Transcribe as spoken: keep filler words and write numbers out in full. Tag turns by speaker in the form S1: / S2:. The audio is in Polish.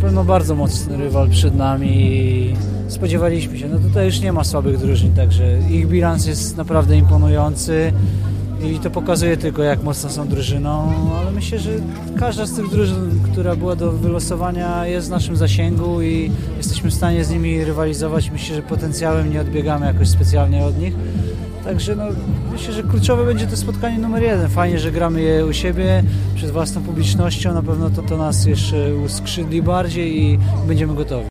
S1: pewno bardzo mocny rywal przed nami i spodziewaliśmy się. No tutaj już nie ma słabych drużyn, także ich bilans jest naprawdę imponujący i to pokazuje tylko, jak mocno są drużyną, ale myślę, że każda z tych drużyn, która była do wylosowania, jest w naszym zasięgu i jesteśmy w stanie z nimi rywalizować. Myślę, że potencjałem nie odbiegamy jakoś specjalnie od nich. Także no, myślę, że kluczowe będzie to spotkanie numer jeden. Fajnie, że gramy je u siebie, przed własną publicznością. Na pewno to, to nas jeszcze uskrzydli bardziej i będziemy gotowi.